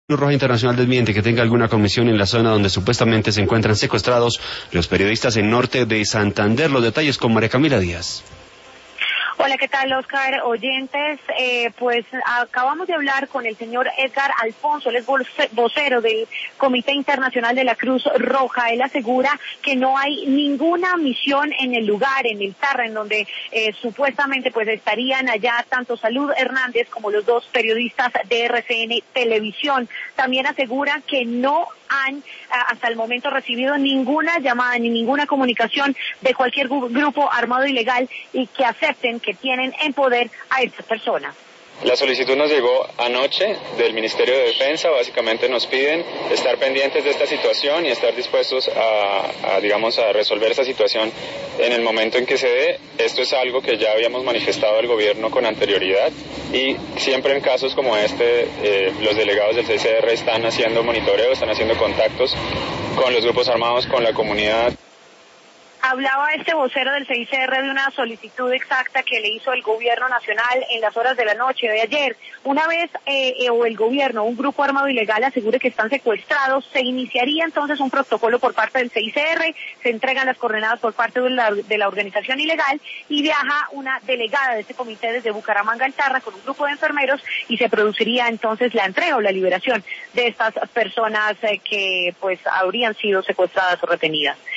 Cruz Roja Internacional desmiente que tenga alguna comisión en la zona donde supuestamente se encuentran secuestrados los periodistas en norte de Santander. Los detalles con María Camila Díaz. Hola, ¿qué tal, Oscar? Oyentes, pues acabamos de hablar con el señor Edgar Alfonso, él es vocero del Comité Internacional de la Cruz Roja. Él asegura que no hay ninguna misión en el lugar, en el Tarra, en donde supuestamente pues estarían allá tanto Salud Hernández como los dos periodistas de RCN Televisión. También asegura que no han hasta el momento recibido ninguna llamada ni ninguna comunicación de cualquier grupo armado ilegal y que acepten que tienen en poder a estas personas. La solicitud nos llegó anoche del Ministerio de Defensa. Básicamente nos piden estar pendientes de esta situación y estar dispuestos a resolver esta situación en el momento en que se dé. Esto es algo que ya habíamos manifestado al gobierno con anterioridad y siempre en casos como este, los delegados del CICR están haciendo monitoreo, están haciendo contactos con los grupos armados, con la comunidad. Hablaba este vocero del CICR de una solicitud exacta que le hizo el gobierno nacional en las horas de la noche de ayer. Una vez el gobierno, un grupo armado ilegal asegure que están secuestrados, se iniciaría entonces un protocolo por parte del CICR, se entregan las coordenadas por parte de la organización ilegal y viaja una delegada de este comité desde Bucaramanga al Tarra con un grupo de enfermeros y se produciría entonces la entrega o la liberación de estas personas que pues habrían sido secuestradas o retenidas.